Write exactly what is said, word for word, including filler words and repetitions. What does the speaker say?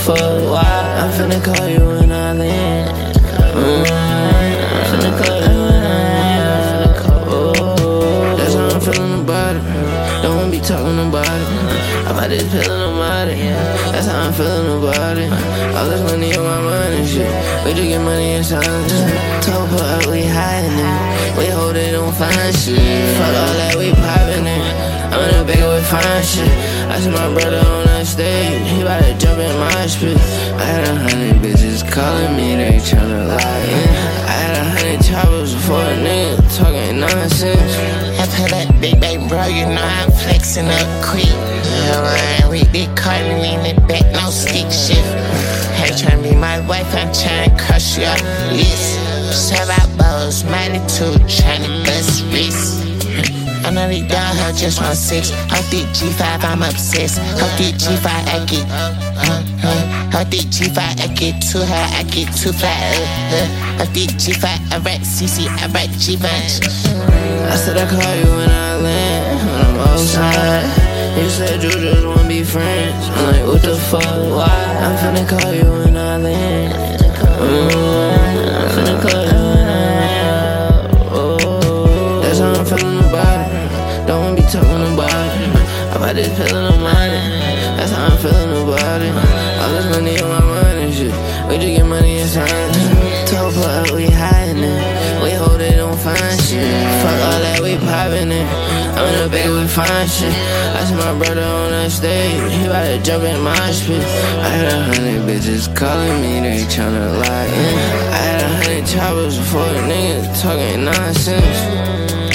fuck? Why? I'm finna call you when I land. Mm, I'm finna call you when I land. I'm finna call. Oh, that's how I'm feeling about it. Don't wanna be talking about it. I'm out this feeling about it. That's how I'm feeling about it. All this money on my mind and shit. We just get money in silence. Told her we hiding it. We hold it, don't find shit. Fuck all that, we poppin' it. I'm in the back with fine shit. I see my brother on that stage. He bout to jump in my spit. I had a hundred bitches calling me, they tryna lie in. I had a hundred choppers before a nigga talking nonsense. I put up big baby bro, you know I'm flexing up quick. I'm with the Carlin in the back, no stick shift. Hey, tryna be my wife, I'm tryna crush your list. Serve out bowls, mighty too, tryna bust wrists. I know they down, her just want six. Hope the G five, I'm obsessed. Hope the G five, I get. Uh, uh, Hope the G five, I get too high, I get too fly. Uh, uh, Hope the G five, I write C C, I write G five. I said I call you when I land, when I'm outside. You said you just wanna be friends. I'm like, what the fuck? Why? I'm finna call you when I land. Mm, I'm finna call you when I land. Oh, that's how I'm feeling about it. Don't wanna be talking about it. I'm out this feeling about it. That's how I'm feeling about it. All this money on my mind and shit. We just get money in silence. Told her we hiding it. We hold it, don't find shit. Fuck all that, we poppin' it. I'm in the back with fine shit. I see my brother on that stage. He bout to jump in my spit. I had a hundred bitches calling me, they tryna lie in. I had a hundred choppers before a nigga talking nonsense.